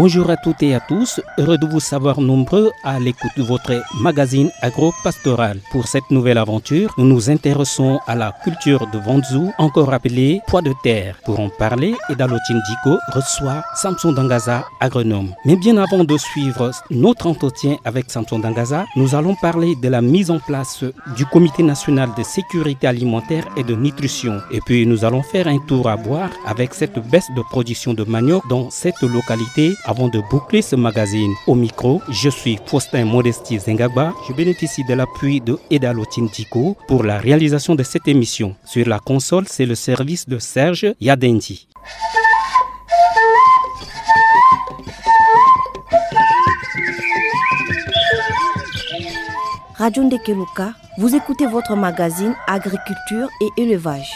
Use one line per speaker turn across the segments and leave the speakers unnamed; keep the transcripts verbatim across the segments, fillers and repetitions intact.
Bonjour à toutes et à tous, heureux de vous savoir nombreux à l'écoute de votre magazine agro-pastoral. Pour cette nouvelle aventure, nous nous intéressons à la culture de Vandzou, encore appelée pois de terre. Pour en parler, Edalotine Diko reçoit Samson Dangaza, agronome. Mais bien avant de suivre notre entretien avec Samson Dangaza, nous allons parler de la mise en place du Comité national de sécurité alimentaire et de nutrition. Et puis nous allons faire un tour à boire avec cette baisse de production de manioc dans cette localité avant de boucler ce magazine. Au micro, je suis Faustin Modesti Zengaba. Je bénéficie de l'appui de Edalotine Diko pour la réalisation de cette émission. Sur la console, c'est le service de Serge Yadendi.
Radio Ndekeluka, vous écoutez votre magazine Agriculture et Élevage.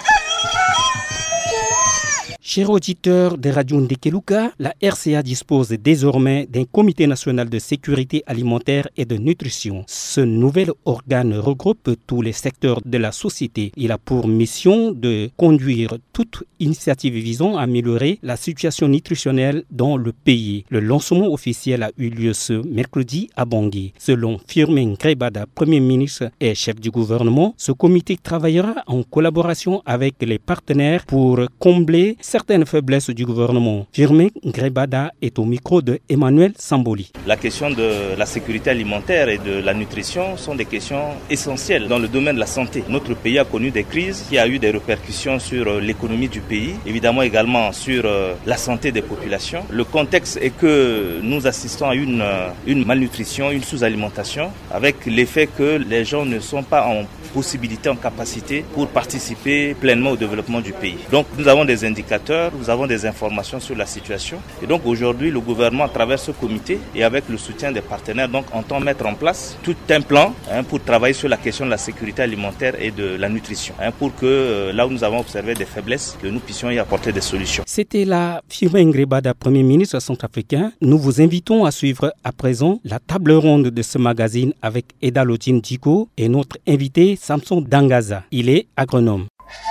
Chers auditeurs de Radio Ndekeluka, la R C A dispose désormais d'un comité national de sécurité alimentaire et de nutrition. Ce nouvel organe regroupe tous les secteurs de la société. Il a pour mission de conduire toute initiative visant à améliorer la situation nutritionnelle dans le pays. Le lancement officiel a eu lieu ce mercredi à Bangui. Selon Firmin Grebada, Premier ministre et chef du gouvernement, ce comité travaillera en collaboration avec les partenaires pour combler certaines faiblesses du gouvernement. Firmin Grebada est au micro de Emmanuel Samboli.
La question de la sécurité alimentaire et de la nutrition sont des questions essentielles dans le domaine de la santé. Notre pays a connu des crises qui ont eu des répercussions sur l'économie du pays, évidemment également sur la santé des populations. Le contexte est que nous assistons à une, une malnutrition, une sous-alimentation, avec l'effet que les gens ne sont pas en possibilité, en capacité pour participer pleinement au développement du pays. Donc nous avons des indicateurs, nous avons des informations sur la situation. Et donc aujourd'hui, le gouvernement, à travers ce comité et avec le soutien des partenaires, donc, entend mettre en place tout un plan hein, pour travailler sur la question de la sécurité alimentaire et de la nutrition, hein, pour que euh, là où nous avons observé des faiblesses, que nous puissions y apporter des solutions.
C'était la Firmin Grebada, Premier ministre centrafricain. Nous vous invitons à suivre à présent la table ronde de ce magazine avec Edalotine Diko et notre invité Samson Dangaza. Il est agronome.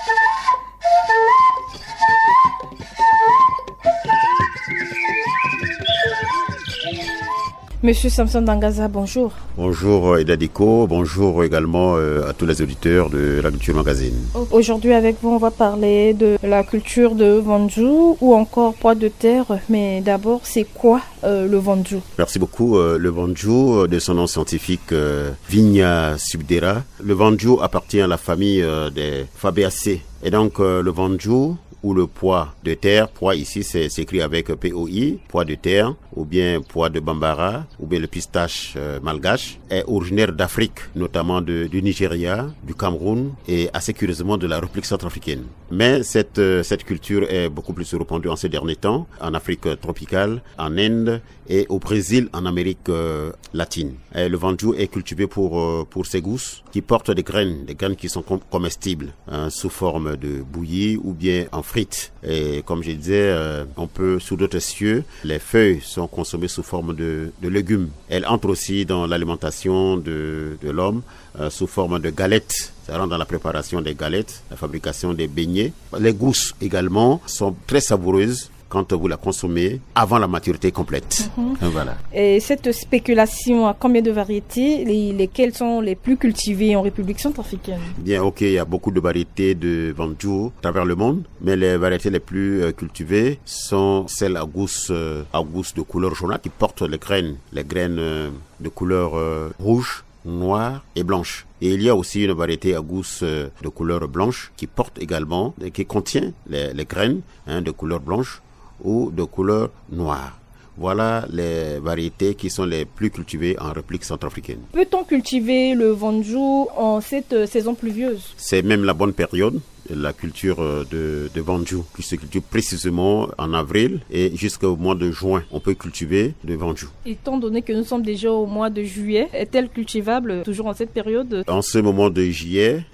Monsieur Samson Dangaza, bonjour.
Bonjour Edadiko, bonjour également euh, à tous les auditeurs de l'Agriculture Magazine.
Aujourd'hui avec vous, on va parler de la culture de Vandzou ou encore pois de terre. Mais d'abord, c'est quoi euh, le Vandzou?
Merci beaucoup. Euh, le Vandzou, de son nom scientifique euh, Vigna subdera. Le Vandzou appartient à la famille euh, des Fabaceae. Et donc euh, le Vandzou, ou le pois de terre, pois ici c'est écrit avec P O I, pois de terre, ou bien pois de Bambara, ou bien le pistache euh, malgache, est originaire d'Afrique, notamment de, du Nigeria, du Cameroun et assez curieusement de la République centrafricaine. Mais cette, euh, cette culture est beaucoup plus répandue en ces derniers temps, en Afrique tropicale, en Inde et au Brésil, en Amérique euh, latine. Et le Vandzou est cultivé pour, euh, pour ses gousses, qui portent des graines, des graines qui sont com- comestibles, hein, sous forme de bouillie ou bien en frites. Et comme je disais, euh, on peut, sous d'autres cieux, les feuilles sont consommées sous forme de, de légumes. Elles entrent aussi dans l'alimentation de, de l'homme euh, sous forme de galettes. Ça rentre dans la préparation des galettes, la fabrication des beignets. Les gousses également sont très savoureuses quand vous la consommez avant la maturité complète. Mm-hmm. Voilà.
Et cette spéculation à combien de variétés, les, lesquelles sont les plus cultivées en République centrafricaine?
Bien, ok, il y a beaucoup de variétés de Vandzou à travers le monde, mais les variétés les plus euh, cultivées sont celles à gousse, euh, à gousse de couleur jaunâtre qui portent les graines, les graines euh, de couleur euh, rouge, noire et blanche. Et il y a aussi une variété à gousse euh, de couleur blanche qui porte également, et qui contient les, les graines hein, de couleur blanche ou de couleur noire. Voilà les variétés qui sont les plus cultivées en République centrafricaine.
Peut-on cultiver le Vandzou en cette saison pluvieuse?
C'est même la bonne période. La culture de, de Vandzou qui se cultive précisément en avril et jusqu'au mois de juin. On peut cultiver le Vandzou.
Étant donné que nous sommes déjà au mois de juillet, est-elle cultivable toujours en cette période?
En ce moment de juillet,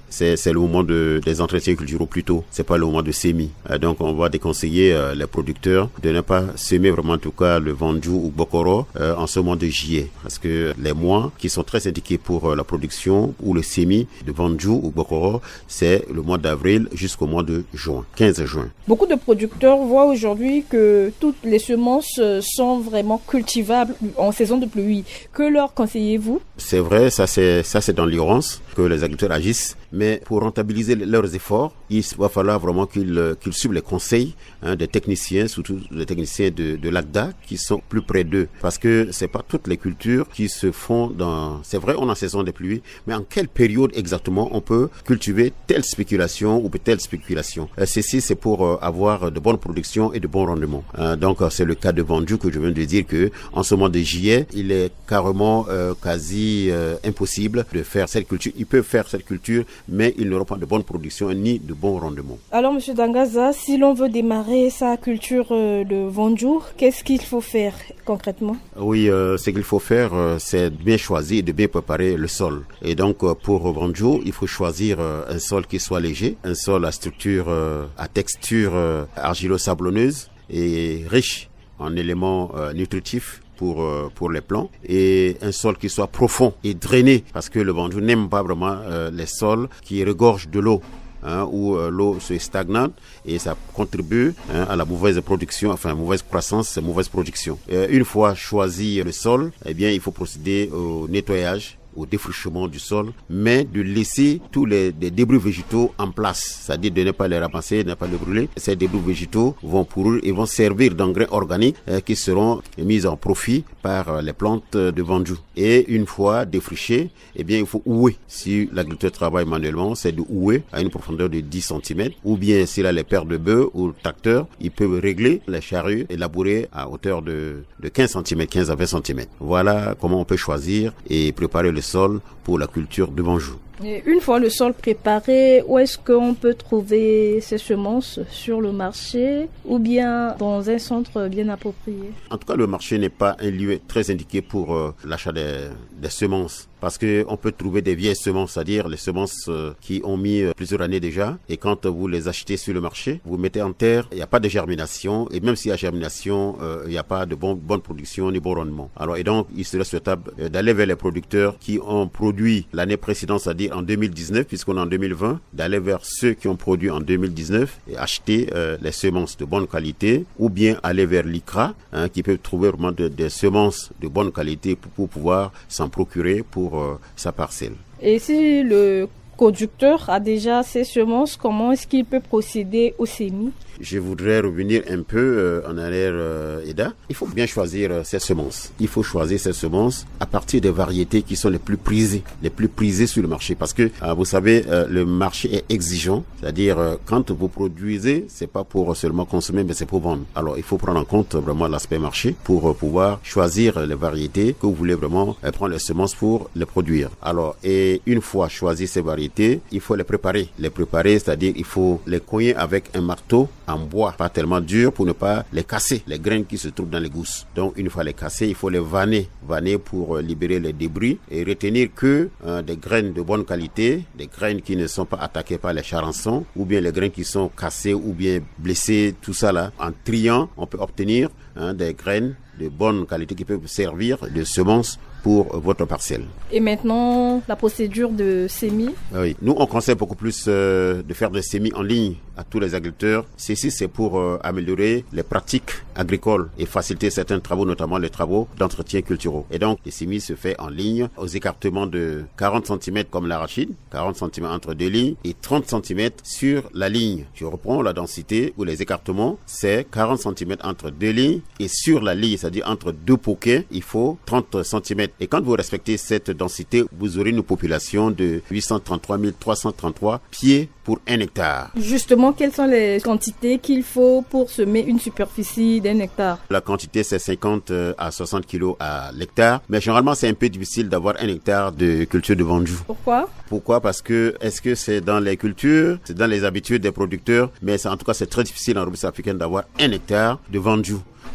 c'est, c'est le moment de, des entretiens culturels plutôt. C'est pas le moment de semis. Euh, donc, on va déconseiller euh, les producteurs de ne pas semer vraiment, en tout cas, le Vanju ou Bokoro euh, en ce mois de juillet. Parce que les mois qui sont très indiqués pour euh, la production ou le semis de Vanju ou Bokoro, c'est le mois d'avril jusqu'au mois de juin, quinze juin.
Beaucoup de producteurs voient aujourd'hui que toutes les semences sont vraiment cultivables en saison de pluie. Que leur conseillez-vous?
C'est vrai, ça c'est, ça c'est dans l'ignorance que les agriculteurs agissent. Mais pour rentabiliser leurs efforts, il va falloir vraiment qu'ils, qu'ils suivent les conseils hein, des techniciens, surtout des techniciens de, de l'A C D A qui sont plus près d'eux. Parce que c'est pas toutes les cultures qui se font dans... C'est vrai, on a saison des pluies, mais en quelle période exactement on peut cultiver telle spéculation ou telle spéculation? Euh, ceci, c'est pour euh, avoir de bonnes productions et de bons rendements. Euh, donc, euh, c'est le cas de Vanju que je viens de dire que en ce mois de juillet, il est carrément euh, quasi euh, impossible de faire cette culture. Ils peuvent faire cette culture, mais ils n'auront pas de bonne production ni de bons rendements.
Alors, Monsieur Dangaza, si l'on veut démarrer sa culture euh, de Vanju, qu'est-ce qu'il faut faire concrètement? Oui,
euh, ce qu'il faut faire, euh, c'est de bien choisir et de bien préparer le sol. Et donc, euh, pour Vanju, il faut choisir euh, un sol qui soit léger, un sol à structure, euh, à texture euh, argilo-sablonneuse et riche en éléments euh, nutritifs pour euh, pour les plants, et un sol qui soit profond et drainé, parce que le Vanju n'aime pas vraiment euh, les sols qui regorgent de l'eau. Hein, où euh, l'eau se stagnante et ça contribue hein, à la mauvaise production, enfin mauvaise croissance, mauvaise production. Et une fois choisi le sol, eh bien il faut procéder au nettoyage, au défrichement du sol, mais de laisser tous les, les débris végétaux en place, c'est-à-dire de ne pas les ramasser, de ne pas les brûler. Ces débris végétaux vont pourrir et vont servir d'engrais organiques euh, qui seront mis en profit par euh, les plantes de Vanju. Et une fois défrichés, eh bien il faut ouer. Si l'agriculteur travaille manuellement, c'est de ouer à une profondeur de dix centimètres, ou bien s'il a les paires de bœufs ou le tracteur, il peut régler les charrues et labourer à hauteur de, de quinze centimètres, quinze à vingt centimètres. Voilà comment on peut choisir et préparer le sol pour la culture de Vanju.
Et une fois le sol préparé, où est-ce qu'on peut trouver ces semences? Sur le marché ou bien dans un centre bien approprié?
En tout cas, le marché n'est pas un lieu très indiqué pour euh, l'achat des, des semences. Parce que on peut trouver des vieilles semences, c'est-à-dire les semences euh, qui ont mis euh, plusieurs années déjà. Et quand euh, vous les achetez sur le marché, vous mettez en terre, il n'y a pas de germination. Et même s'il y a germination, euh, il n'y a pas de bon, bonne production ni bon rendement. Alors, et donc, il serait souhaitable euh, d'aller vers les producteurs qui ont produit l'année précédente, c'est-à-dire en deux mille dix-neuf, puisqu'on est en deux mille vingt, d'aller vers ceux qui ont produit en deux mille dix-neuf et acheter euh, les semences de bonne qualité, ou bien aller vers l'I C R A, hein, qui peut trouver vraiment de, des semences de bonne qualité pour, pour pouvoir s'en procurer pour pour euh, sa parcelle.
Et si le producteur a déjà ses semences, comment est-ce qu'il peut procéder au semis?
Je voudrais revenir un peu euh, en arrière, euh, Eda. Il faut bien choisir euh, ces semences. Il faut choisir ces semences à partir des variétés qui sont les plus prisées, les plus prisées sur le marché. Parce que, euh, vous savez, euh, le marché est exigeant. C'est-à-dire, euh, quand vous produisez, c'est pas pour seulement consommer, mais c'est pour vendre. Alors, il faut prendre en compte vraiment l'aspect marché pour euh, pouvoir choisir les variétés que vous voulez vraiment euh, prendre les semences pour les produire. Alors, et une fois choisi ces variétés, il faut les préparer. Les préparer, c'est-à-dire, il faut les cogner avec un marteau en bois, pas tellement dur pour ne pas les casser, les graines qui se trouvent dans les gousses. Donc une fois les casser, il faut les vanner, vanner pour euh, libérer les débris et retenir que euh, des graines de bonne qualité, des graines qui ne sont pas attaquées par les charançons, ou bien les graines qui sont cassées ou bien blessées, tout ça là. En triant, on peut obtenir hein, des graines de bonne qualité qui peuvent servir de semences pour votre parcelle.
Et maintenant, la procédure de semis?
Oui, nous on conseille beaucoup plus euh, de faire des semis en ligne à tous les agriculteurs. Ceci c'est pour euh, améliorer les pratiques agricoles et faciliter certains travaux, notamment les travaux d'entretien culturel. Et donc, les semis se fait en ligne aux écartements de quarante centimètres comme l'arachide, quarante centimètres entre deux lignes et trente centimètres sur la ligne. Je reprends la densité ou les écartements, c'est quarante centimètres entre deux lignes et sur la ligne, c'est-à-dire entre deux poquets, il faut trente centimètres. Et quand vous respectez cette densité, vous aurez une population de huit cent trente-trois mille trois cent trente-trois pieds pour un hectare.
Justement, quelles sont les quantités qu'il faut pour semer une superficie d'un hectare?
La quantité, c'est cinquante à soixante kilos à l'hectare. Mais généralement, c'est un peu difficile d'avoir un hectare de culture de Vanju.
Pourquoi?
Pourquoi? Parce que, est-ce que c'est dans les cultures, c'est dans les habitudes des producteurs, mais c'est, en tout cas, c'est très difficile en République africaine d'avoir un hectare de Vanju.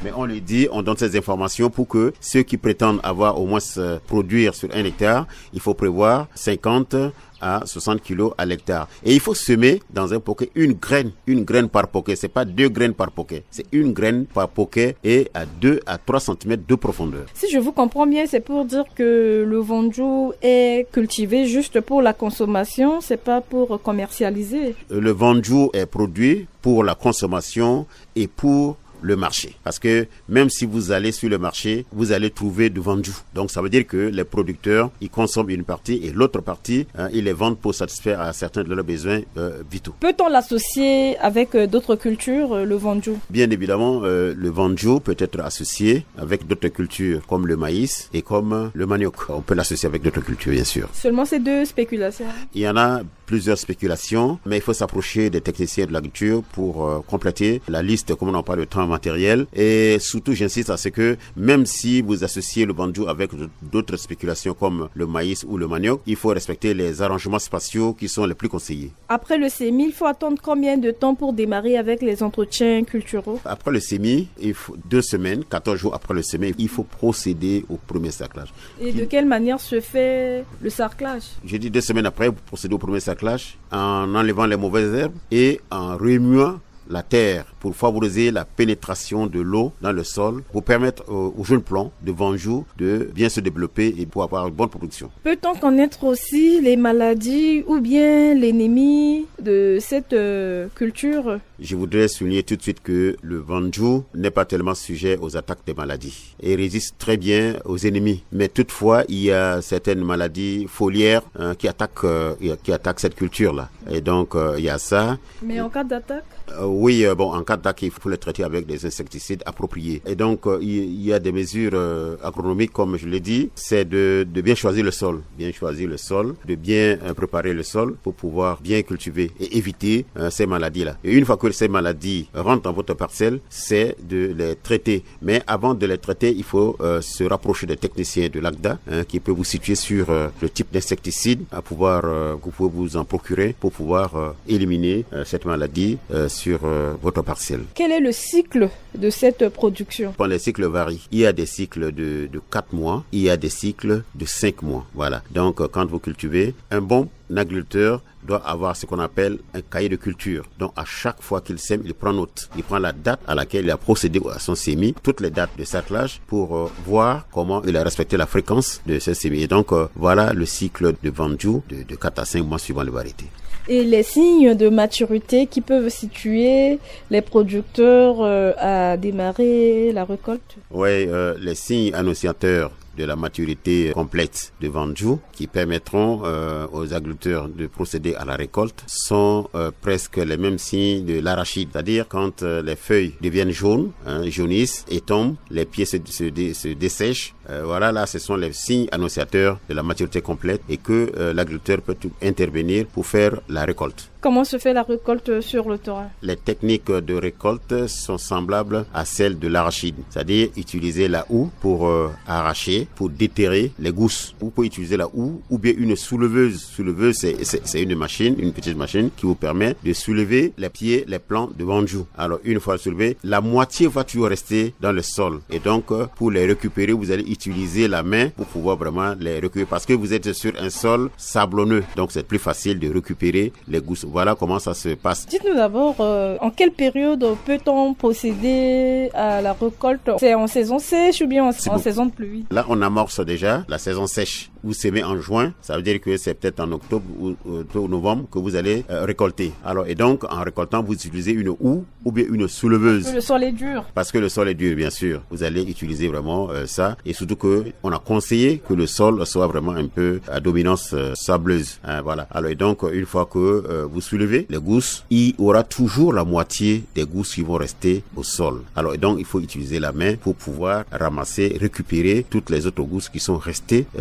Mais on lui dit, on donne ces informations pour que ceux qui prétendent avoir au moins euh, produire sur un hectare, il faut prévoir cinquante à soixante kilos à l'hectare. Et il faut semer dans un poquet une graine, une graine par poquet. C'est pas deux graines par poquet. C'est une graine par poquet et à deux à trois centimètres de profondeur.
Si je vous comprends bien, c'est pour dire que le vanju est cultivé juste pour la consommation, c'est pas pour commercialiser.
Le vanju est produit pour la consommation et pour le marché. Parce que même si vous allez sur le marché, vous allez trouver du vanju. Donc ça veut dire que les producteurs, ils consomment une partie et l'autre partie, hein, ils les vendent pour satisfaire à certains de leurs besoins euh, vitaux.
Peut-on l'associer avec euh, d'autres cultures, euh, le vanju? Bien
évidemment, euh, le vanju peut être associé avec d'autres cultures comme le maïs et comme le manioc. On peut l'associer avec d'autres cultures, bien sûr.
Seulement ces deux spéculations?
Il y en a plusieurs spéculations, mais il faut s'approcher des techniciens de l'agriculture pour euh, compléter la liste, comme on en parle de temps matériel. Et surtout, j'insiste à ce que même si vous associez le vanju avec d'autres spéculations comme le maïs ou le manioc, il faut respecter les arrangements spatiaux qui sont les plus conseillés.
Après le semis, il faut attendre combien de temps pour démarrer avec les entretiens culturaux?
Après le semis, il faut deux semaines, quatorze jours après le semis, il faut procéder au premier sarclage.
Et de quelle manière se fait le sarclage?
Je dis deux semaines après, vous procédez au premier sarclage en enlevant les mauvaises herbes et en remuant la terre pour favoriser la pénétration de l'eau dans le sol, pour permettre aux, aux jeunes plants de vanju de bien se développer et pour avoir une bonne production.
Peut-on connaître aussi les maladies ou bien l'ennemi de cette euh, culture?
Je voudrais souligner tout de suite que le vanju n'est pas tellement sujet aux attaques des maladies et résiste très bien aux ennemis. Mais toutefois, il y a certaines maladies foliaires hein, qui attaquent euh, qui attaquent cette culture-là. Et donc, euh, il y a ça.
Mais en cas d'attaque?
Euh, oui, euh, bon, en cas d'attaque, il faut les traiter avec des insecticides appropriés. Et donc, euh, il y a des mesures euh, agronomiques, comme je l'ai dit, c'est de, de bien choisir le sol, bien choisir le sol, de bien euh, préparer le sol pour pouvoir bien cultiver et éviter euh, ces maladies-là. Et une fois que ces maladies rentrent dans votre parcelle, c'est de les traiter. Mais avant de les traiter, il faut euh, se rapprocher des techniciens de l'A C D A hein, qui peut vous situer sur euh, le type d'insecticide à pouvoir euh, que vous pouvez vous en procurer pour pouvoir euh, éliminer euh, cette maladie euh, sur euh, votre parcelle.
Quel est le cycle de cette production?
Bon, les cycles varient. Il y a des cycles de, de quatre mois, il y a des cycles de cinq mois. Voilà. Donc, euh, quand vous cultivez, un bon agriculteur doit avoir ce qu'on appelle un cahier de culture. Donc, à chaque fois qu'il sème, il prend note. Il prend la date à laquelle il a procédé à son semis, toutes les dates de sarclage pour euh, voir comment il a respecté la fréquence de ce semis. Et donc, euh, voilà le cycle de vanju de, de quatre à cinq mois suivant les variétés.
Et les signes de maturité qui peuvent situer les producteurs euh, à démarrer la récolte?
Oui, euh, les signes annonciateurs de la maturité complète de vanju qui permettront euh, aux agriculteurs de procéder à la récolte sont euh, presque les mêmes signes de l'arachide, c'est-à-dire quand euh, les feuilles deviennent jaunes, hein, jaunissent et tombent, les pieds se, se, dé, se dessèchent. Euh, voilà, là, ce sont les signes annonciateurs de la maturité complète et que euh, l'agriculteur peut intervenir pour faire la récolte.
Comment se fait la récolte sur le terrain?
Les techniques de récolte sont semblables à celles de l'arachide, c'est-à-dire utiliser la houe pour euh, arracher, pour déterrer les gousses. Vous pouvez utiliser la houe ou bien une souleveuse. Souleveuse, c'est, c'est, c'est une machine, une petite machine qui vous permet de soulever les pieds, les plants de vanju. Alors, une fois soulevé, la moitié va toujours rester dans le sol. Et donc, pour les récupérer, vous allez utiliser la main pour pouvoir vraiment les récupérer parce que vous êtes sur un sol sablonneux. Donc, c'est plus facile de récupérer les gousses. Voilà comment ça se passe.
Dites-nous d'abord, euh, en quelle période peut-on procéder à la récolte? C'est en saison sèche ou bien en, en saison de pluie?
Là, on amorce déjà la saison sèche. Vous semez en juin, ça veut dire que c'est peut-être en octobre ou, ou novembre que vous allez euh, récolter. Alors, et donc, en récoltant, vous utilisez une houe ou bien une souleveuse.
Parce que le sol est dur.
Parce que le sol est dur, bien sûr. Vous allez utiliser vraiment euh, ça. Et surtout que on a conseillé que le sol soit vraiment un peu à dominance euh, sableuse. Hein, voilà. Alors, et donc, une fois que euh, vous soulevez les gousses, il y aura toujours la moitié des gousses qui vont rester au sol. Alors, et donc, il faut utiliser la main pour pouvoir ramasser, récupérer toutes les autres gousses qui sont restées euh, sous la terre.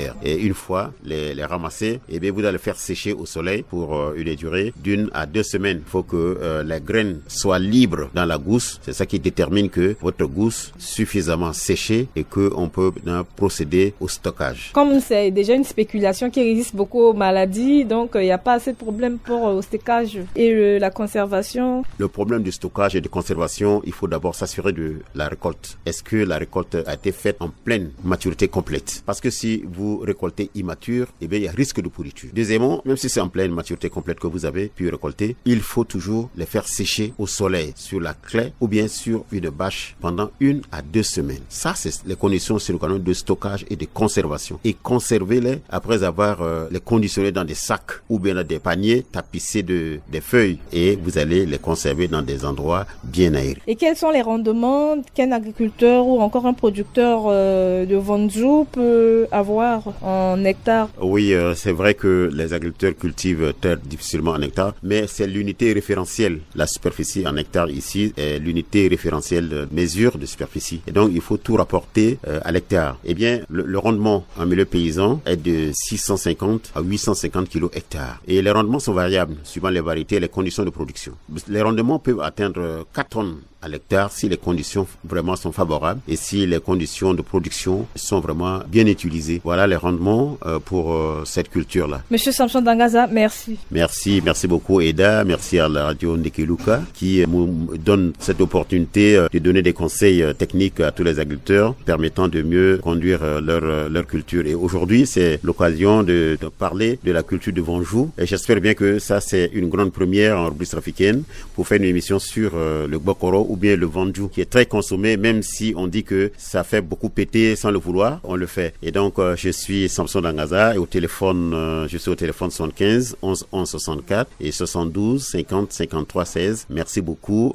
terre. Et une fois les, les ramassés, eh bien, vous allez faire sécher au soleil pour euh, une durée d'une à deux semaines. Il faut que euh, les graines soient libres dans la gousse. C'est ça qui détermine que votre gousse suffisamment séchée et qu'on peut euh, procéder au stockage.
Comme c'est déjà une spéculation qui résiste beaucoup aux maladies, donc il euh, n'y a pas assez de problème pour euh, le stockage et le, la conservation.
Le problème du stockage et de conservation, il faut d'abord s'assurer de la récolte. Est-ce que la récolte a été faite en pleine maturité complète? Parce que si vous récoltez immature, eh bien, il y a risque de pourriture. Deuxièmement, même si c'est en pleine maturité complète que vous avez pu récolter, il faut toujours les faire sécher au soleil, sur la claie ou bien sur une bâche pendant une à deux semaines. Ça, c'est les conditions sur le canal de stockage et de conservation. Et conservez-les après avoir euh, les conditionnés dans des sacs ou bien dans des paniers tapissés de des feuilles et vous allez les conserver dans des endroits bien aérés.
Et quels sont les rendements qu'un agriculteur ou encore un producteur euh, de Vonju peut avoir en hectare?
Oui, euh, c'est vrai que les agriculteurs cultivent terre difficilement en hectare, mais c'est l'unité référentielle. La superficie en hectare ici est l'unité référentielle de mesure de superficie. Et donc, il faut tout rapporter euh, à l'hectare. Eh bien, le, le rendement en milieu paysan est de six cent cinquante à huit cent cinquante kilos hectare. Et les rendements sont variables suivant les variétés et les conditions de production. Les rendements peuvent atteindre quatre tonnes à l'hectare si les conditions vraiment sont favorables et si les conditions de production sont vraiment bien utilisées. Voilà les rendements euh, pour euh, cette culture-là.
Monsieur Samson Dangaza, merci.
Merci, merci beaucoup Eda, merci à la radio Ndekeluka qui nous donne cette opportunité euh, de donner des conseils euh, techniques à tous les agriculteurs permettant de mieux conduire euh, leur, euh, leur culture. Et aujourd'hui, c'est l'occasion de, de parler de la culture de Vonju et j'espère bien que ça c'est une grande première en République africaine pour faire une émission sur euh, le Bokoro ou bien le Vonju qui est très consommé, même si on dit que ça fait beaucoup péter sans le vouloir, on le fait. Et donc, euh, je suis Samson Dangaza et au téléphone, euh, je suis au téléphone soixante-quinze onze onze soixante-quatre et soixante-douze cinquante cinquante-trois seize. Merci beaucoup.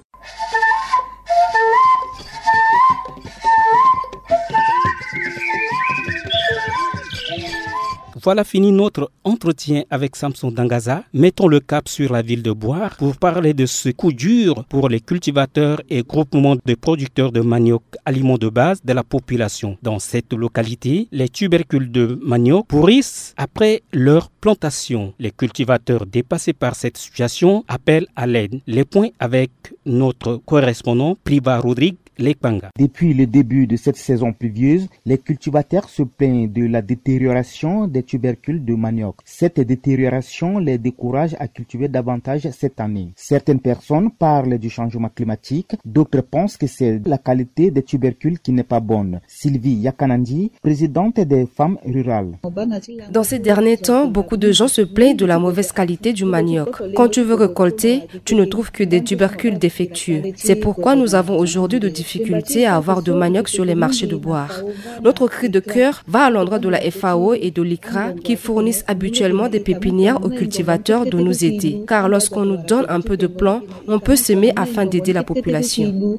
Voilà fini notre entretien avec Samson Dangaza. Mettons le cap sur la ville de Boire pour parler de ce coup dur pour les cultivateurs et groupements de producteurs de manioc, aliments de base de la population. Dans cette localité, les tubercules de manioc pourrissent après leur plantation. Les cultivateurs dépassés par cette situation appellent à l'aide. Les points avec notre correspondant Priva Rodrigue.
Depuis le début de cette saison pluvieuse, les cultivateurs se plaignent de la détérioration des tubercules de manioc. Cette détérioration les décourage à cultiver davantage cette année. Certaines personnes parlent du changement climatique, d'autres pensent que c'est la qualité des tubercules qui n'est pas bonne. Sylvie Yakanandi, présidente des femmes rurales.
Dans ces derniers temps, beaucoup de gens se plaignent de la mauvaise qualité du manioc. Quand tu veux récolter, tu ne trouves que des tubercules défectueux. C'est pourquoi nous avons aujourd'hui de difficultés à avoir de manioc sur les marchés de Boire. Notre cri de cœur va à l'endroit de la F A O et de l'I C R A qui fournissent habituellement des pépinières aux cultivateurs de nous aider. Car lorsqu'on nous donne un peu de plants, on peut s'aimer afin d'aider la population.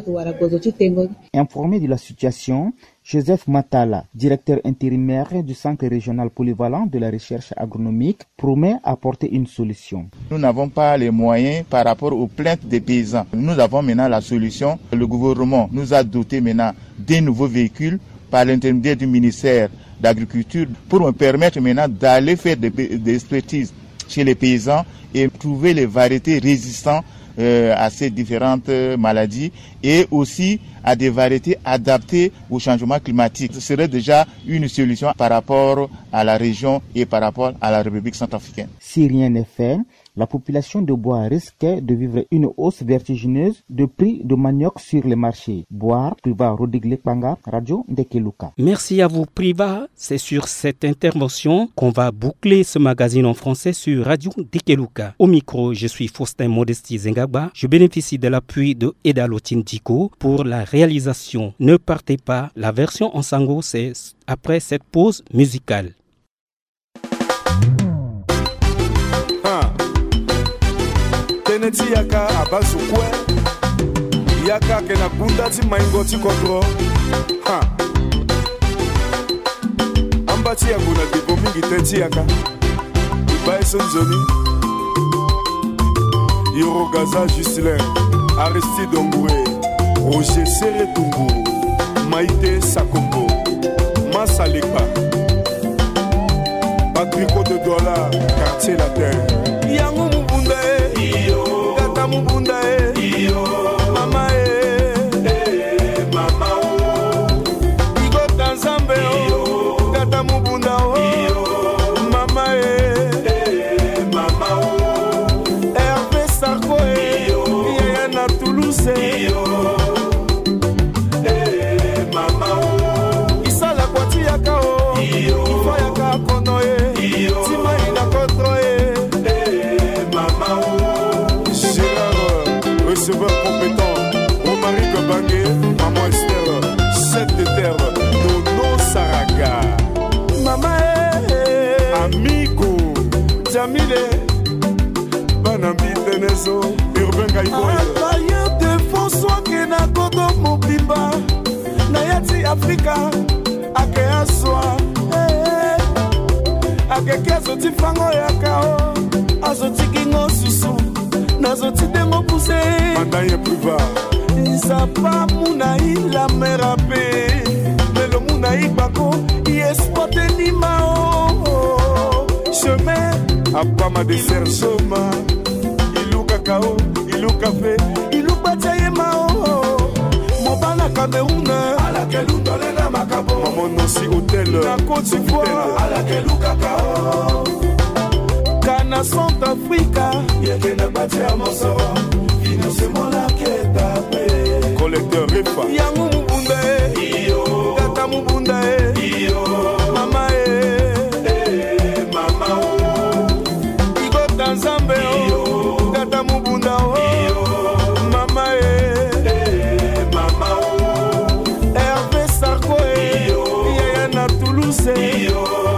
Informé de la situation, Joseph Matala, directeur intérimaire du Centre régional polyvalent de la recherche agronomique, promet apporter une solution.
Nous n'avons pas les moyens par rapport aux plaintes des paysans. Nous avons maintenant la solution. Le gouvernement nous a doté maintenant des nouveaux véhicules par l'intermédiaire du ministère de l'Agriculture pour me permettre maintenant d'aller faire des, des expertises chez les paysans et trouver les variétés résistantes Euh, à ces différentes euh, maladies et aussi à des variétés adaptées au changement climatique. Ce serait déjà une solution par rapport à la région et par rapport à la République centrafricaine.
Si rien n'est fait, la population de Boire risque de vivre une hausse vertigineuse de prix de manioc sur les marchés. Boire, Priva Rodrigue Panga, Radio Ndekeluka.
Merci à vous Priva. C'est sur cette intervention qu'on va boucler ce magazine en français sur Radio Ndekeluka. Au micro, je suis Faustin Modesti Zengaba. Je bénéficie de l'appui de Eda Lotindiko pour la réalisation. Ne partez pas, la version en sango c'est après cette pause musicale.
Teneti yaka abazukwe yaka kena bunda ti maingo ti kontro ha ambati ya guna depo mingi teti yaka ibae sonzoni Yorogaza Juscelin Aristide Dongouré Roger Sere Tunguru Maïté Sakombo Massalekba Douala, quartier latin.
Yango mubunda e, iyo. Gata mubunda e, iyo. Mama e, eh, mama o. Igo tanzambe o, gata mubunda o, iyo. Mama e, eh, mama o. Hervé Sarko e, iyo. Yaya na Toulouse e, iyo. Eh, mama o. Isala kwati yaka o, iyo. Ifa yaka kono e, iyo. Tima ina kontro e, eh, mama o.
Gérard, receveur compétent. Romaric Bangué, maman Esther, chef de terre, Nono Saraga.
Mama e,
Amigo,
Jamile,
Banambi Tenezo, Urbain Gaïboy.
Alliance de François Kena Kodo Mobimba, Nayati Africa, Ake Aswa, Ake Kiazoti Fango Yakao, Azoti Kingo Susu, Nazoti Demo Pousse,
Mandaye Priva,
Zapa Munaï la Merape, Melo Munaï Bako, Yespote Nimao, Chemin,
Abama de Serge,
Soma, Ilou Kakao, Ilou Café, Ilou Bataye Mao, Mobana Cameroun, à laquelle on donne la macabo,
Maman aussi Hôtel,
la Côte d'Ivoire, à laquelle on Kakao, Ghana, Centrafrica, Yekena Batia Monsoro, financement la Keta,
collecteur Refa,
Yangu Mubunde, Iyo, Gata Mubunde, Iyo, Mama e, eh, Mama o, Igo Tanzambe o, Gata Mubunda o, Mama e, eh, Mama o, Hervé Sarko e, Yaya na Toulouse e,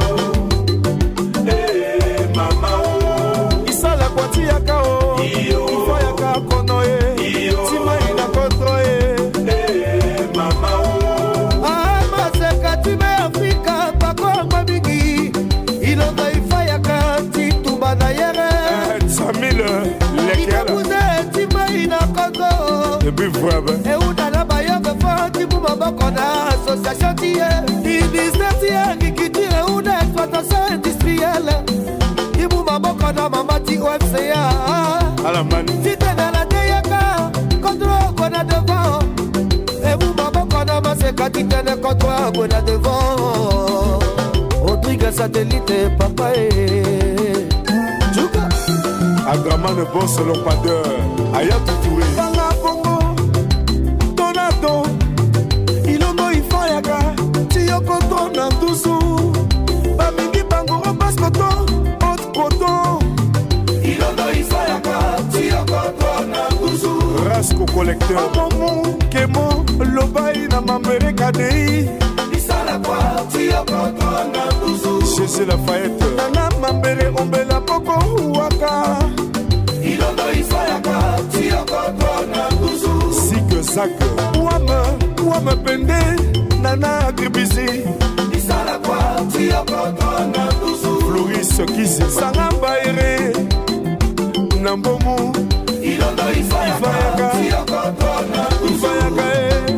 eh, Mama o, Isala kwati yaka o, Ifa yaka kono e, Tima ina kontro e, eh, Mama o, Amazeka time Afrika bako mabigi, Ilonga ifa yaka tituba na yere,
Samil, Lekel,
Ikabuze tima ina kontro,
et puis Vrab,
Euda na bayoke fa tibu maboko na association tiye, Ministère tiye nikitire una exploitation industrielle, Tibu maboko na mamati O F C A,
Alamani,
Tite na la teyaka, kontro kona devant, Ebu maboko na maseka tite na kontro kona devant, Rodrigue satellite papa e, Juga,
Agraman Boss Lompadeur, Ayatou Touré,
Banga Bongo, Donato, Ilono Ifayaka, Tiyoko na Tusu, Bamingi Bango Baskoto, Haute Coton, Ilono Ifayaka, Tiyoko na Tusu,
Rasco collecteur,
Omomu, Kemo, Lobai na Mamere Kadei, Isala kwa, Tiyoko na Tusu,
Chez Lafayette,
Nana Mamere Ombela Poko Waka, Ilono Ifayaka, Tiyoko na Tusu,
Zig Zag,
Ouama, Ouama Pende, Nana Agribisi, Isala kwa, Tiyoko na Tusu,
Floris Kizi,
Sangamba Ere, Nambomu, Ilono Ifayaka, Tiyoko na Tusu, Ifayaka e.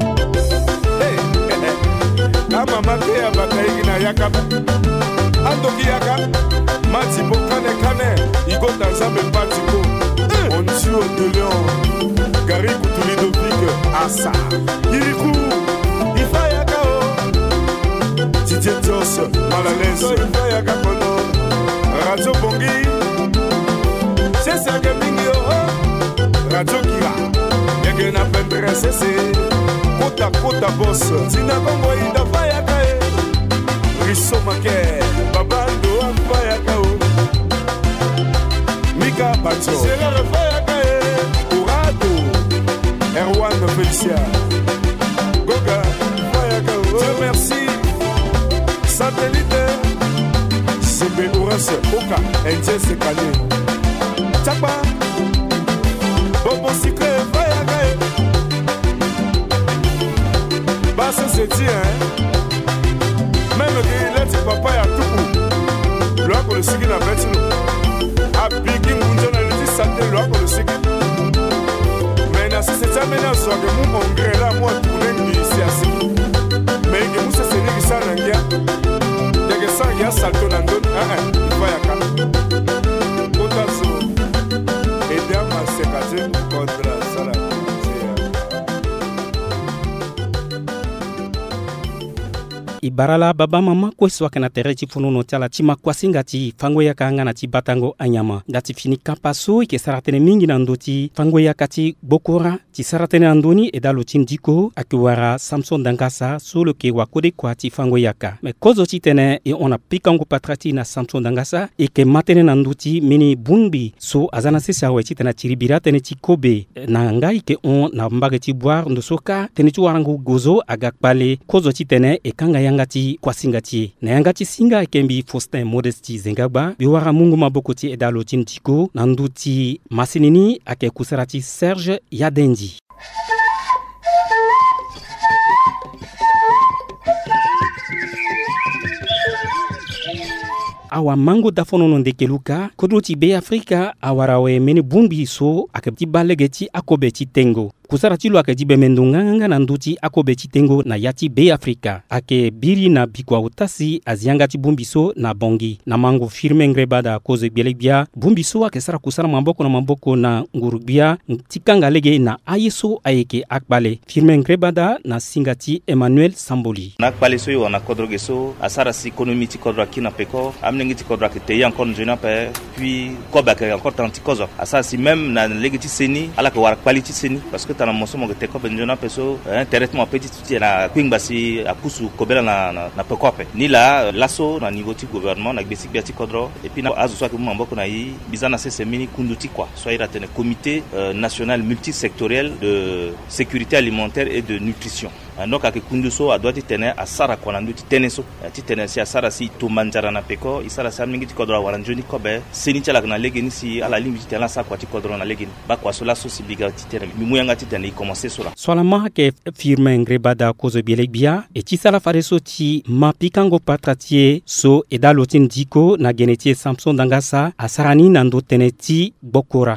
Kama Matea Bakaigi na Yakab, Andoki Yaka, Matibo Kane Kane, Igo Tanzambe Patiko, Oncio de Leon, Gary Koutulidovic, Asa, Irikou,
Ifayaka o,
Didier Dios, Malalès,
Ifayaka kono,
Radio Bongi,
Sese Gemingi o,
Radio Kira, Yagena Pendre Sese, Kota Kota Boss,
Tina Kongo Ida Fayaka e,
Risso Maké, Babando Fayaka o, Mika Bacho,
Serere Fayaka e,
Urado, Erwan Felicia,
Goga Fayaka o,
Dieu merci,
Satellite,
Zebe Ouras, Oka, Ndje Sekane,
Chakba, Bobo Sikre Fayaka e,
Basse se dit, hein, même que il est papa ya tout, l'oie pour le sigi na bête, a bigi munjana le dit santé, l'oie pour le sigi, mais na si c'est ça maintenant, soit que mon congrès là, moi, tourner ici à sigi, mais que nous c'est celui qui s'en a, il y a que ça, il y a salto dans le, ah, ah, il va
ibarala baba mama kweswa kana tereti fununo tala chima kwasingati fango ya kanga na tibatango anyama dati fini kampaso ike saratene mingi na ndoti fango ya kati bokora ti saratene andoni edalo tindiko akiwara Samson Dangasa solo ke wakode kwa ti fango yaka me kozo titene e ona pikango patrati na Samson Dangasa e ke matene na ndoti mini bungbi so azana sesa we titena tiribira tene ti kobe na ngai ke on na mbage ti boire ndosoka tene ti warango gozo agakpale kozo titene e kanga yangati kwasingati na yangati singa kembi Faustin Modesti Zengaba biwara mungu mabokoti edalo tindiko na nduti masinini ake kusarati Serge Yadendi. Awa mango dafono no ndekeluka kodoti be Afrika awarawe meni bumbi so akabti balegeti akobeti tengo kusarati lo akajibe mendunganga na nduti akobeti tengo na yati be Afrika ake biri na bikwa utasi aziangati bumbiso na bongi na mango firme ngrebada koze bielegbia bumbiso ake sara kusara mamboko na mamboko na ngurubia tikanga lege na ayeso ayeke akbale firme ngrebada na singati Emmanuel Samboli
na akbale so yo na kodrogeso asara si ekonomi ti kodra kina peko amnengi ti kodra ke te encore jona pe puis koba ke encore tanti kozo asara si même na lege ti seni ala ke war quality seni parce que na moso mo te ko benjona peso un traitement petit tout na kwingba si akusu kobela na na, na pekope ni la lasso na niveau ti gouvernement na gbesi biati kodro et puis na azu so ke mamboko na yi bizana sese mini kunduti quoi soit ira tene comité euh, national multisectoriel de sécurité alimentaire et de nutrition donc ake kunduso a doit tenir à sara kona nduti teneso ti tenesi a sara si to manjara na peko isara sa mingi ti kodro waranjoni kobe seni chala na legeni si ala limbi ti tela sa kwa ti kodro na legeni ba kwa so la so si biga ti tene mi muyanga ti tene commencer so la
solama ke firme ngrebada kozo bielegbia e ti sala fareso ti mapikango patratie so edalotin diko na genetie Samson Dangasa asarani na ndo tene ti bokora.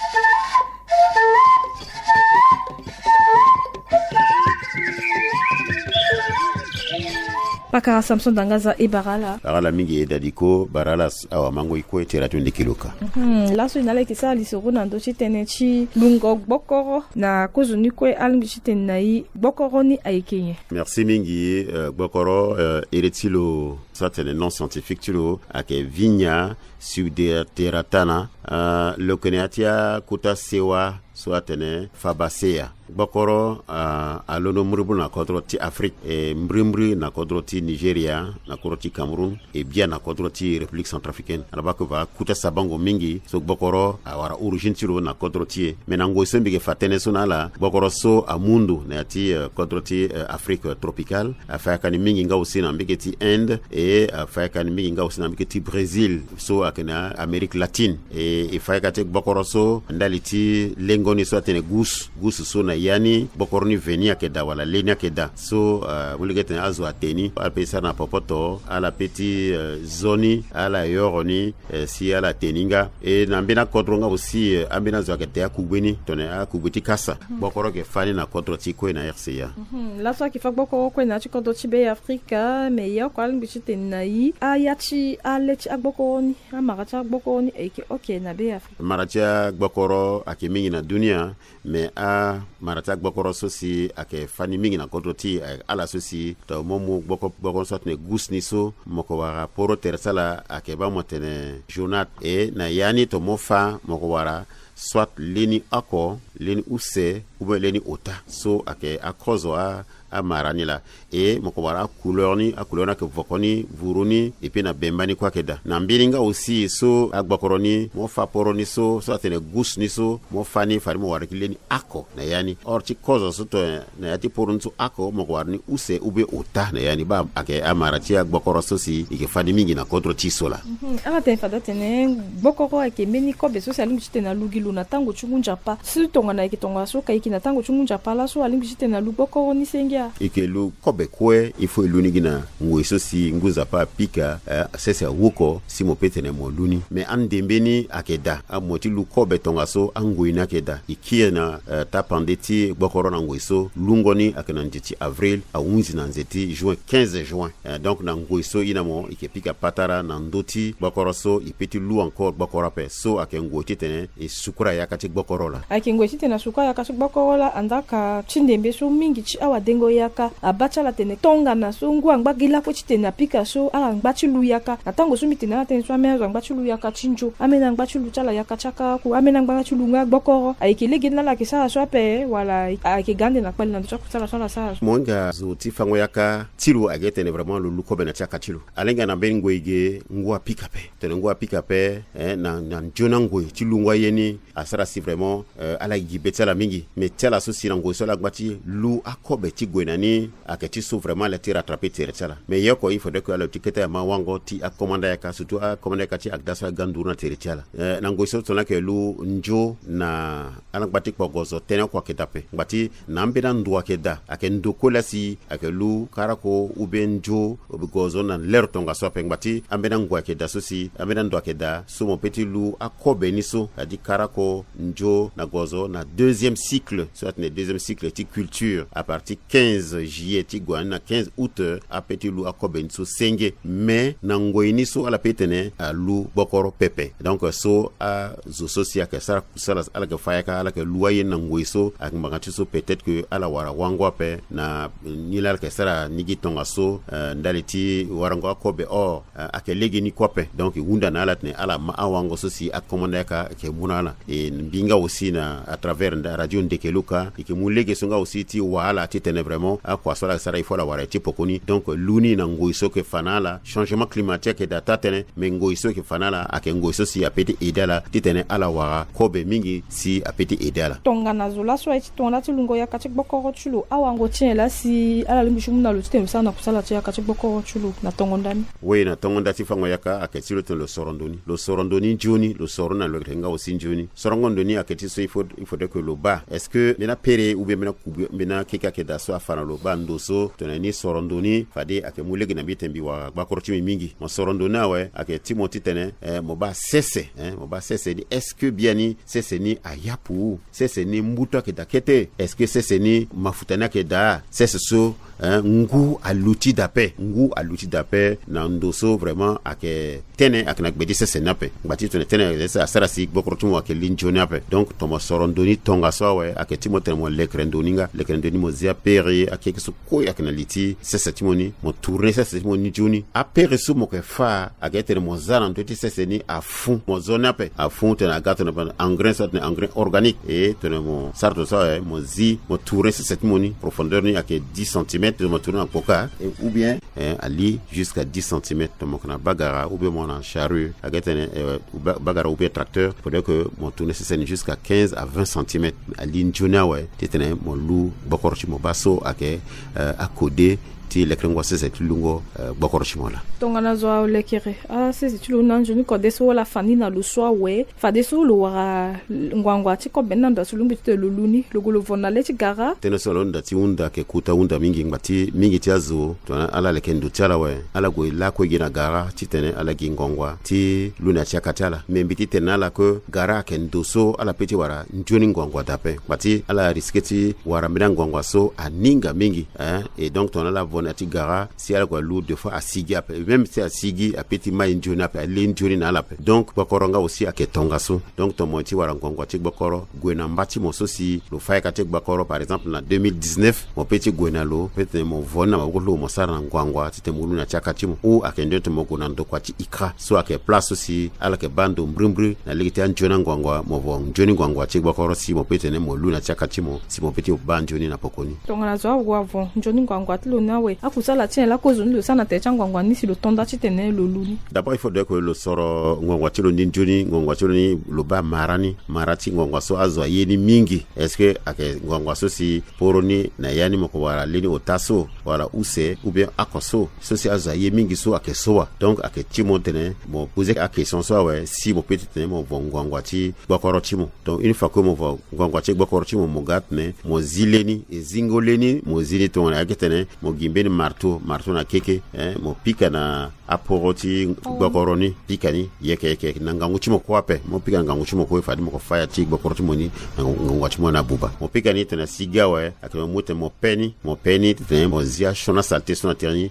Paka Samson Dangasa e barala
barala mingi edadiko barala awa mango iko etera tundi kiloka
mhm laso inale kisa lisoro na ndo chitene chi lungo bokoro na kozuni kwe alngi chitene nai bokoro ni aikenye.
Merci mingi uh, bokoro uh, eretilo certaines non scientifique tulo ake vinya subdeteratana uh, lokeneatia kuta sewa soit fabasea bokoro uh, alono muribu na kodro ti Afrique e mbrimri na kodro ti Nigeria na kodro ti Cameroun e bien na kodro ti République centrafricaine alaba ko va kuta sabango mingi so bokoro awara origine tiro na kodro ti menango sembi ke fatene sonala bokoro so amundu na ti uh, kodro ti uh, Afrique tropicale afaka ni mingi nga aussi na mbike ti Inde e afaka ni mingi nga aussi na mbike ti Brésil so akena Amérique latine e ifaka te bokoro so ndali ti lengoni so atene gus gus so na yani bokorni venia keda wala lenia keda so uh, wuligete azu ateni alpesa na popoto ala peti uh, zoni ala yoroni uh, si ala teninga e na mbina kodronga aussi uh, ambina zo akete akugweni tone akugwiti kasa mm -hmm. bokoro ke fani na kodro ti ko na R C A
mhm mm la so ki fa bokoro ko na ti kodro ti be Afrika me ya ko albi ti tenai ayachi alechi agbokoni amaracha agbokoni e ke okay na be Afrika
maracha agbokoro akemi na dunia me a marata gbokoro sosi ake fani mingi na kodro ti ala sosi to momu gboko gboko sotne gusni so moko wara poro tersala ake ba motene journat e na yani to mofa moko wara soit leni ako leni use ube leni ota so ake akozo a amarani la e moko wara couleur ni a couleur na ke vokoni vuruni e pe na bembani kwa keda na mbiringa aussi so agbakoroni mo fa poroni so so atene gus ni so mo fani fari mo wara kileni ako na yani orti kozo so to na yati poruntu ako moko warni use ube ota na yani ba ake amarati agbakoro so si ike fani mingi na kontro ti sola
mhm ala te fada tene bokoro ake meni ko be so salingi tena lugilu na tango chungunja pa si tonga na ike tonga so kai kina tango chungunja pa la so alingi tena lu bokoro ni sengia
ike lu kobe kwe ifo iluni gina ngwe so si nguza pa pika uh, sese wuko si mo petene mo luni me andembeni akeda amoti lu kobe tonga so anguina keda ikie na uh, tapandeti bokoro na ngwe so lungoni akena nditi avril a unzi na nzeti juin quinze juin uh, donc na ngwe so inamo ike pika patara na ndoti bokoro so ipeti lu encore bokoro pe so ake ngwe tene e sukura yaka ti gbokoro la
ayeke ngoi ti tene sukura yaka ti gbokoro la andaka ti ndembe so mingi ti awadengo yaka abâ ti ala tene tongana so ngu angba gi lakue ti tene apika so ala angba ti lu yaka na tango so mbi tene ala tene so ameni azo angba ti lu yaka ti nzo ameni angba ti lu ti ala yaka ti akaku ameni angba ti lu ngu agbokoro ayeke lege ni ala yeke sara so ape wala ayeke ga ande na kpali na ndö ti akutala so ala sara so
mo nga zo ti fango yaka ti lu ayeke tene vraiment lo lu kobe na ti aka ti lu alenga na mbeni ngoi ge ngu apika pe tene ngu apika pe eh, na, na nzo na ngoi ti lu ngu aye ni asara si vraiment euh, ala gi be ti ala mingi mais ti ala so si na ngoi so ala gba ti lu akobe ti gue na ni ayeke ti so vraiment ala ti rattraper tere ti ala mais ye ko il faudrait que ala ti kete ma wango ti akomanda yaka surtout akomanda yaka ti agda so aga nduru na tere ti ala euh, na ngoi so tongana yeke lu nzo na ala gba ti kpo gozo tënë oko ayeke dape ngba ti na ambeni ndu ayeke da ayeke ndoko lasi ayeke lu karako ube nzo ube gozo na lere tongaso ape ngba ti ambeni ngoi ayeke da so si ambeni ndo ayeke da so mo peut ti lu akobe ni so adi karako nzo na gozo na deuxième cycle soit na deuxième cycle ti culture à partir quinze juillet ti gue ani na quinze août ape ti lu akobe ni so senge mais na ngoi ni so ala peut tene alu gbokoro pepe donc so azo so si ayeke sara kusala ala yeke fa yaka ala yeke lu aye na ngoi so ayeke mbanga ti so peut-être que ala wara wango ape na ni la ala yeke sara nigi tongaso uh, ndali ti warango akobe or uh, ayeke lege ni kuape donc hunda na ala tene ala ma awango so si akomanda yaka ayeke mu na ala e mbinga aussi na à travers nda radio ndekeluka yeke mu lege so nga aussi ti wahala ti tene vraiment akua so ala sara il faut la wara ti pokoni donc luni na ngoi so yeke fa na ala changement climatique ayeke da ta tënë mais ngoi so yeke fa na ala ayeke ngoi so si apeut ti ede ala ti tene ala wara kobe mingi si apeut ti ede ala
tongana zo laso aye ti tongana ti lu ngoi yaka ti gbokoro ti lo awango ti e la si ala lingbi ti mu na lo ti tene sara na kusala ti yaka ti gbokoro ti lo na tongonda ni
oui na tongonda ti fango yaka ayeke ti lo tene lo sorondoni lo sorondoni nzoni lo soro na lo yeke nga aussi nzoni sorongondoni ayeke ti so il faut il faudrait que lo ba est-ce que mbena pere ou bien mbena kubu mbena keke ayeke da so afa na lo ba ndo so tene ni sorondoni fade ayeke mu lege na mbi tene mbi wara gbakoro ti mi mingi mo sorondoni awe ayeke ti mo ti tene eh, mo ba sese eh, mo ba sese ni est-ce que bien ni sese ni ayapu sese ni mbuto ayeke da kete est-ce que sese ni mafuta ni ayeke da sese so eh, ngu aluti dape ngu aluti dape na ndo so vraiment ayeke tënë ayeke na gbedi sese ni ape ngba ti tene tënë asara si gbokoro ti mo ayeke li nzoni ape donc tomo sorondoni tongaso awe ayeke ti mo tene mo lekere ndöni nga lekere ndöni mo zi apere ayeke yeke so koi ayeke na li ti sese ti mo ni mo tourne sese ti mo ni nzoni apere so mo yeke fa ayeke tene mo za na ndö ti sese ni afu mo zo ni ape afu tene aga tene engrais so tene engrais organique e tene mo sara to so awe mo zi mo tourne sese ti mo ni profondeur ni ayeke dix centimètres mo tourne na kpoka ou bien eh, ali jusqu'à dix centimètres tomo yeke na bagara ou bien mo na charrue ayeke tene eh, bagara ou bien tracteur faudrait que mo tourne sese ni jusqu'à quinze à vingt centimètres ali nzoni awe ti tene mo lu gbokoro ti mo ba so ayeke uh, akode ti lekere ngua sese ti lungo uh, gbokoro ti mo la
tongana zo aolekere asese ti lo na nzoni kode so ala fani na lo so awe fade so lo wara nguangua ti kobe na ndo ti lungbi ti tene lo lu ni logo lo vo na le ti gara
tënë so lo nda ti hunda yeke kuta hunda mingi ngba ti mingi ti azo tongana ala yeke ndo ti ala awe ala gue lakue gi na gara ti tene ala gi nguangua ti lu na ti aka ti ala me mbi ti tene ala que gara ayeke ndo so ala peut ti wara nzoni nguangua dape ngba ti ala riske ti wara mbeni nguangua so aninga mingi eh? Et donc tongana ala vo na ti gara si ala gue lu deux fois asigi ape même si asigi apeut ti mai nzoni ape ale nzoni na ala ape donc gbokoro nga aussi ayeke tonga so donc tomo ti wara nguangua ti gbokoro gue na mba ti mo so si lo fa yaka ti gbokoro par exemple na deux mille dix-neuf mo peut ti gue na lo peut tene mo vo na maboko lo mo sara na nguangua ti tene mo lu na ti aka ti mo ou ayeke ndö tene mo gue na ndoko ti ikra so ayeke place so si ala yeke ba ndo mbirimbiri na lege ti anzoni anguangua mo vo nzoni nguangua ti gbokoro si mo peut tene mo lu na ti aka ti mo si mo peut ti ba nzoni na pokoni
tongana zo awa vo nzoni nguangua ti lo ni awe akusala ti e la kozo ni lo sara na tere ti anguangua ni si lo tonda ti tene lo lu ni
d'abord il faudrait que lo soro nguangua ti lo ni nzoni nguangua ti lo ni lo ba mara ni mara ti nguangua so azo aye ni mingi est-ce que ayeke nguangua so si poro ni na ya ni mo yeke wara leni ota so wala use ou bien ako so so si azo aye mingi so ayeke so wa donc ayeke ti mo tene mo pose akeson so awe si mo peut ti tene mo vo nguangua ti gbokoro ti mo donc une fois que mo vo nguangua ti gbokoro ti mo mo ga tene mo zi leni e zingo leni mo zi ni tongana ayeke tene mo gi mbeni marteau marteau na keke eh, mo pika na aporo ti gbokoro ni pika ni yeke yeke na ngangu ti mo kue ape mo pika na ngangu ti mo kue fade mo yeke fa ya ti gbokoro ti mo ni na ngangua ti mo na buba mo pika ni tene sigi awe ayeke mo mu tene mo pe ni mo pe ni ti tene mo zi ashona salté so na tere ni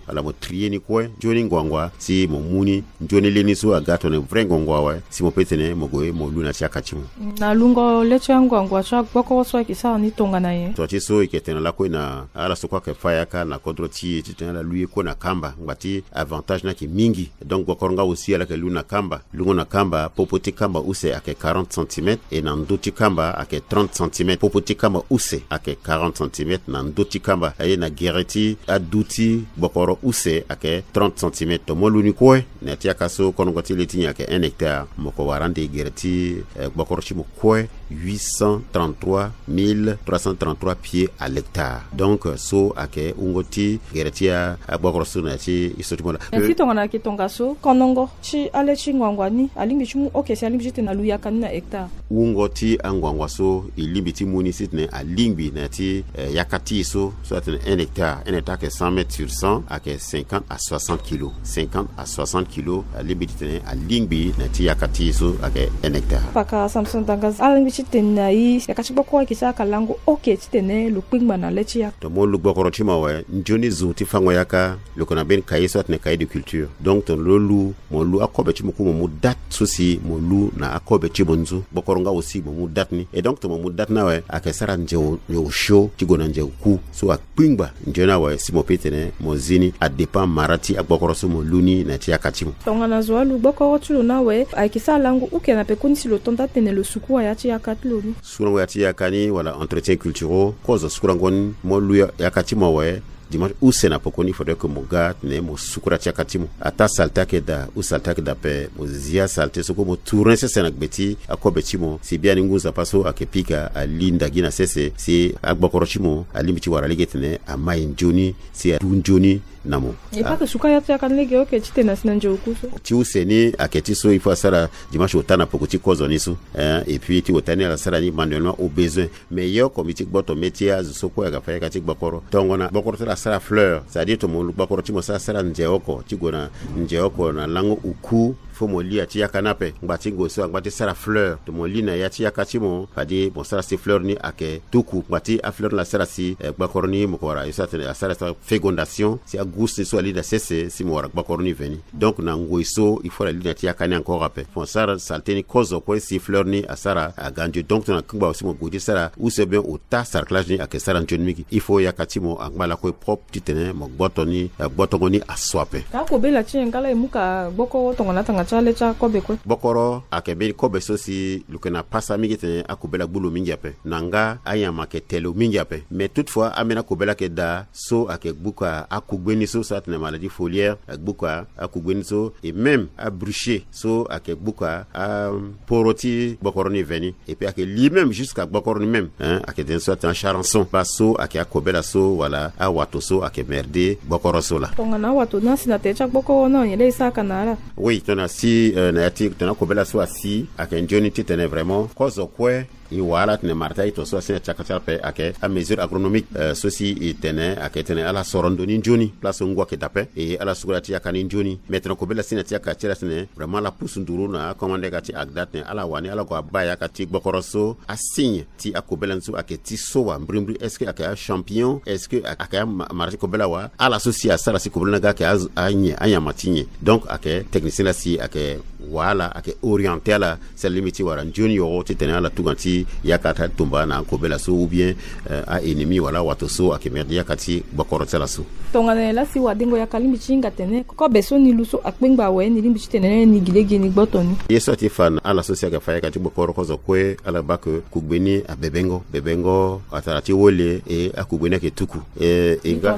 ala mo trier ni kwe joni ngwangwa si mo muni joni leni so agato ne vrai ngwangwa wa si mo petene mo goe mo luna tia kachimu
na lungo leche ngwangwa cha boko so kisa ni tonga na ye
to ti so iketena la ko na ala so kwa ke faya ka na kontro ti ti tena la lui ko na kamba ngati avantage na ki mingi donc bokoronga aussi ala ke luna kamba lungo na kamba popoti kamba use ake quarante centimètres et na ndoti kamba ake trente centimètres popoti kamba use ake quarante centimètres na ndoti kamba aye na gereti aduti bokoro use ake trente centimètres to mo luni ko na ti akaso konongoti leti ake un hectare moko warande gereti eh, bokoro chi mo ko huit cent trente-trois mille trois cent trente-trois pieds à l'hectare donc so ake ungoti geretia bokoro so na ti isoti mola
si tonga na ki tonga so konongo chi ale chi ngwangwani alimbi chimu okay si alimbi jite na luya kanina hectare
ungoti angwangwa so ilimbi ti muni sitne alimbi na ti eh, yakati so so atene un hectare un hectare ke cent mètres sur cent ake cinquante à soixante kilos cinquante à soixante kilos alimbi tene alimbi na ti yakati so ake un hectare
paka Samson Dangas alimbi chite na yi yakati boko kisa kalango okay tene lupingba na lechi ya
to mo lubokoro ti mawe njoni zu ti fango yaka lokona ben kaye so atene kaye de culture donc ton lolu mo lu akobe ti mo ko mo dat sosi mo lu na akobe ti bonzu bokoronga aussi mo mu dat ni et donc to mo mu dat na we ake sara nje yo show ti gona nje ku so akpingba njona we si mo petene mo zini a dépend marati akbokoro so mo luni na ti yakati mo
tonga na zo lu bokoro ti na we akisa langu uke na pe konisi lo tonta tene lo suku ya ti yakati lo ni
surango ya ti yakani wala entretien culturel cause surangon mo lu yakati mo we dimanche où c'est na pokoni il faudrait que mon gars ne mo sukura tia katimu ata salta ke da ou salta ke da pe mo zia salte soko mo tourner c'est na beti akobeti mo si bien nguza paso akepika alinda gina sese si agbokorochimo alimiti waraligetene amai njoni si dunjoni namo
et pas que sukaya tia kanlege oke chite na sinanje okuso
ti useni aketi so il faut sara dimanche otana pokoti kozo nisu hein et puis ti otani la sara ni manuellement au besoin meilleur comité boto métier az soko ya fa kati gbokoro tongona gbokoro la sara fleur c'est-à-dire to mo gbokoro ti mo sara sara njeoko ti gona njeoko na lango uku fo mo li ati yakanape ngati ngoso ngati sara fleur to mo li na yati yakati mo fadi mo sara si fleur ni ake tuku ngati a fleur la sara si eh, gbokoro ni mo kora isa te sara sa fécondation si a gousse so ali da cesse si mo wara gbokoro ni veni donc na ngoiso il faut la li na ti yakani encore rappel fon sara salteni kozo ko si fleur ni a sara a ganju donc na kungba aussi mo godi sara ou c'est bien au ta sarclage ni ake sara njonmi il faut yakati mo angmala ko propre titene mo botoni botoni a swape
ka ko bela ti ngala e muka boko to ngana tanga chale cha kobe ko
bokoro akebe kobe so si lukena pasa mingi tene akobela gbulu mingi ape nanga ayama ke telo mingi ape mais toutefois amena kobela ke da so akegbuka akugbeni so ça tene maladie foliaire akbuka akugbeni so et même a brucher so akegbuka a poroti bokoro ni veni et puis ake li même jusqu'à bokoro ni même hein akeden so tan charançon baso ake akobela so wala a wato so ake merde bokoro so la
tongana wato na sinate cha bokoro no yele saka nara
oui tona si uh, na yati tona kobela so asi akenjoni titene vraiment kozo kwe i wala tene marta ito so asina chakachal pe ake a mesure agronomique uh, sosi itene ake tene ala sorondoni njoni place ngwa ke tape et ala sugurati yakani njoni maintenant ko bela sina tiaka tira tene vraiment la pousse nduru na commande ka ti agdat ne ala wani ala ko abaya ka ti gbokoroso asigne ti akobela nsu ake ti so wa mbrimbre est-ce que ake a champion est-ce que ake marti ko bela wa ala sosi asara si ko bela ga ke anye anya matinye donc ake technicien la si ake wala ake orienté la c'est limiti wara njoni yo ti tene ala tuganti yakata tumba na kobela so ou bien uh, a ennemi wala wato so akemerdi yakati bokoro tsela so
tongana la si wadingo yakalimbi chinga tene ko beso ni luso akpengba we ni limbi tene ni gilege ni gbotoni
yeso ti fan ala so siaka fa yakati bokoro ko zo kwe ala bak kugbeni a bebengo bebengo atarati wole e akugbeni ke tuku e inga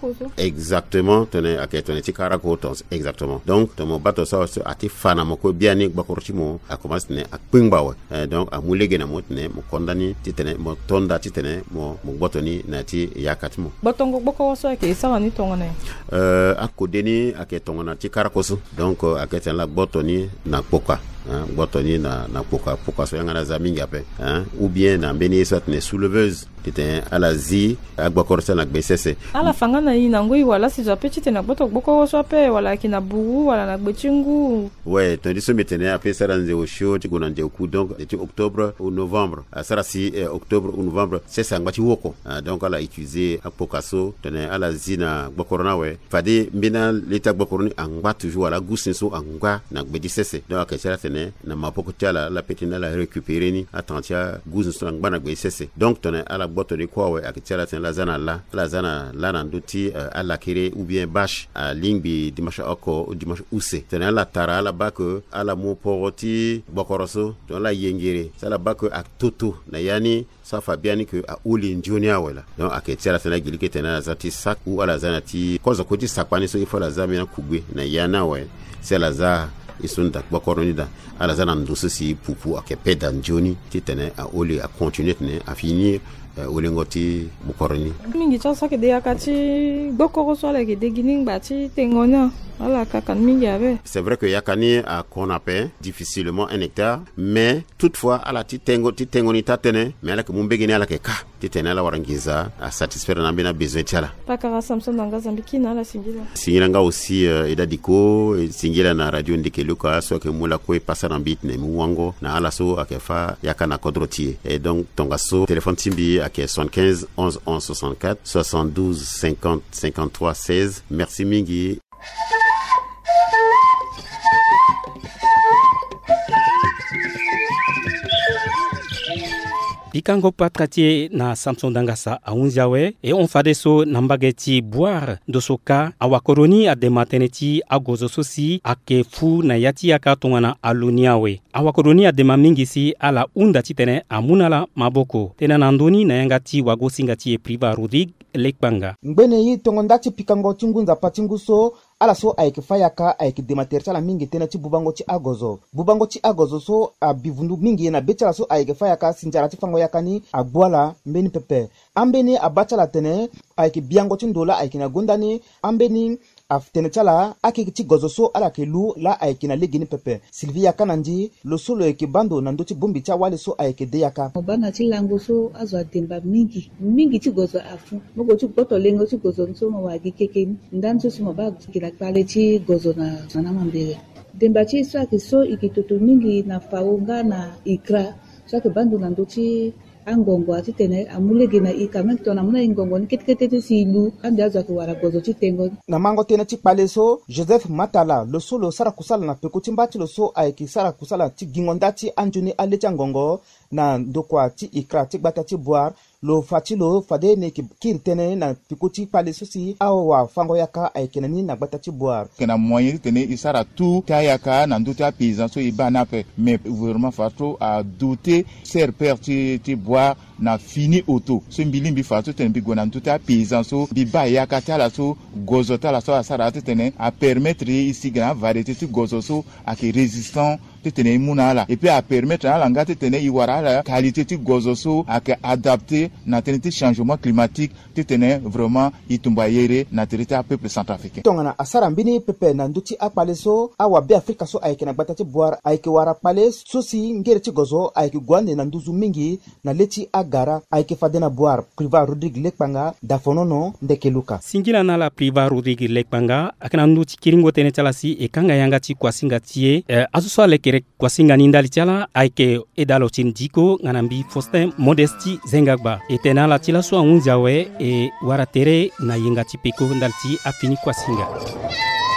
exactement tene aketone ti karako tons exactement donc to mo bato so ati fana mo ko biani bokoro ti mo a commence ne akpengba we e, donc amulege na mo mo kondani titene mo tonda titene mo mo botoni na ti yakati mo
botongo boko so ke sawa ni tongona
euh akodeni ake tongona ti karakoso donc aketen la botoni na poka hein botoni na na poka poka so yanga na zaminga pe hein ou bien na mbeni soit ne souleveuse tete ala zi agbakoro sana gbesese
ala fanga na ina ngui wala si zape tete na boto boko so pe wala kina buru wala na gbechingu
ouais tandis que maintenant après ça dans au show tu gona nje ku donc de octobre ou novembre ça si octobre ou novembre c'est ça ngati woko donc ala utiliser apokaso tene ala zi na gbakoro na we fade mbina leta gbakoro ni angba toujours ala gusin so angba na gbedisese donc que ça tene na mapoko tala la petina la récupérer ni attentia gusin so angba na gbedisese donc tene ala boto de quoi ouais akitiala ten la zana la la zana la nanduti uh, ala kere ou bien bash a uh, lingbi dimanche oko dimanche use ten la tara la ba que ala mo poroti bokoroso ton la yengere ça la ba que ak toto na yani ça fa bien que a uli njonia wala donc akitiala ten la gilike ten la zati sak ou ala zana ti koza ko ti sakpani so il faut la zami na kugwe na yana ouais c'est la za isunda bakoroni da ala zana nduso si pupu akepeda njoni ti tene a uli a continuer tene a finir olengoti bukoroni
mingi cha sake de yakati bokoro so la ke de gining ba ti tengona ala kakan mingi ave
c'est vrai que yakani a qu'on appelle difficilement un hectare mais toutefois ala ti tengo ti tengoni tatene mais ala ke mumbegeni ala ke ka ti tene ala warangiza a satisfaire na bena besoin tiala
pakara samson nanga zambikina ala singila
singila nga aussi uh, edadiko singila na radio ndikeluka so ke mula ko passa na bit ne muwango na ala so akefa yakana kodrotie et donc tonga so téléphone timbi à soixante-quinze onze onze soixante-quatre soixante-douze cinquante cinquante-trois seize. Merci mingi.
Pikango patratie na Samson Dangasa a unjawe e on fadeso nambageti boire dosoka awakoroni a demateneti a gozo sosi a ke fu na yati aka tongana aluniawe awakoroni a demamingisi ala unda titene a munala maboko tena nandoni na yangati wagosingati e priva Rodrigue Lekpanga
ngbene yi tongondati pikango tingunza patinguso ala so ayeke fayaka ayeke dematere ti ala mingi tënë ti bubango ti agozo bubango ti agozo so abivundu mingi ye na be ti ala so ayeke fayaka sinzara ti fango yaka ni agbu ala mbeni pepe ambeni aba ti ala tene ayeke biango ti ndo la ayeke na gonda ni ambeni aftene ti ala akeke ti gozo so ala yeke lu la ayeke na lege ni pepe sylvie yaka na ndi lo so lo yeke bando na ndö ti bongbi ti awale so ayeke de yaka
mo ba na ti lango so azo ademba mingi mingi ti gozo afu mo go ti gboto lengo ti gozo so mo wagi kekeni ndani so si mo ba gi na kpale ti gozo na na mambere demba ti so ayeke so e yeke toto mingi na faonga na ikra so ayeke bando na ndö ti angongo ati tene amulege na ikamek to na muna ingongo ni ketekete ti silu ande azo ke wara gozo ti tengo
na mango tene ti kpale so Joseph Matala lo so lo sara kusala na peko ti mba ti lo so ayeke sara kusala ti gingonda ti anjoni ale ti angongo na ndokua ti ikra ti gbata ti boire lo fati lo fade ne kiri tene na peko ti kpale so si awa fango yaka ayeke na ni na gbata ti boire
ke na moyen ti tene e sara tu ti ayaka na ndö ti apaysan so e ba na ape mais gouvernement fa tro adoté serpere ti ti boire na fini auto so mbili mbi fa so tene mbi gue na ndö ti apaysan so mbi ba yaka ti ala so gozo ti ala so asara ti tene apermettre e si ga na variété ti gozo so ayeke résistant ti tene e mu na ala et puis apermettre na ala nga ti tene e wara ala qualité ti gozo so ayeke adapté na tene ti changement climatique ti tene vraiment e tumba yere na tere ti apeuple centrafricain
tongana asara mbini pepe na ndö ti akpale so awabe afrika so ayeke na gbata ti boire ayeke wara kpale so si ngere ti gozo ayeke gue ande na nduzu mingi na le ti agara ayeke fade na boire priva Rodrigue Lekpanga dafonono ndeke luka
singila na la priva Rodrigue Lekpanga ayeke na ndö ti kiringo tënë ti ala si e kanga yanga ti kuasinga ti ye eh, azo so aleke kuasinga ni ndali ti ala ayeke e dalo ti ndiko nga na mbi Faustin Modesti Zengagba e tene ala ti laso ahunzi awe e wara tere na yenga ti peko ndali ti afini kuasinga.